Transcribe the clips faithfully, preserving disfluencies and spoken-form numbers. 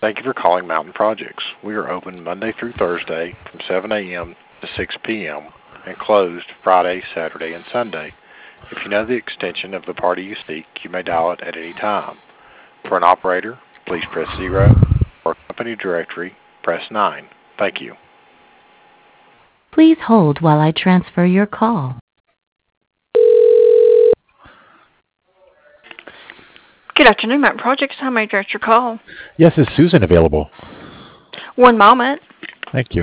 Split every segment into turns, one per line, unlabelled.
Thank you for calling Mountain Projects. We are open Monday through Thursday from seven a m to six p m and closed Friday, Saturday, and Sunday. If you know the extension of the party you seek, you may dial it at any time. For an operator, please press zero. For a company directory, press nine. Thank you.
Please hold while I transfer your call.
Good afternoon, Mountain Projects. How may I direct your call?
Yes, is Susan available?
One moment.
Thank you.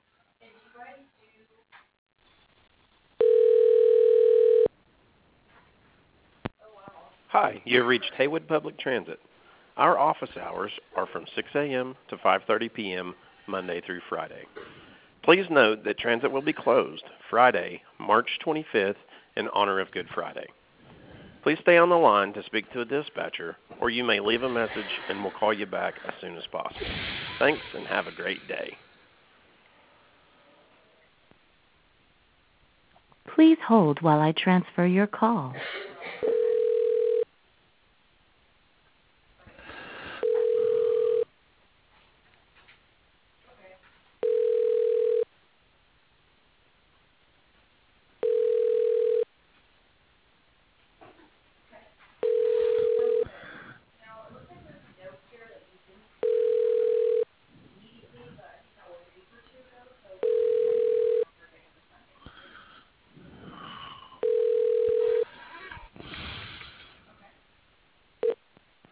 Hi, you have reached Haywood Public Transit. Our office hours are from six a m to five thirty p m Monday through Friday. Please note that transit will be closed Friday, March twenty-fifth in honor of Good Friday. Please stay on the line to speak to a dispatcher, or you may leave a message and we'll call you back as soon as possible. Thanks and have a great day.
Please hold while I transfer your call.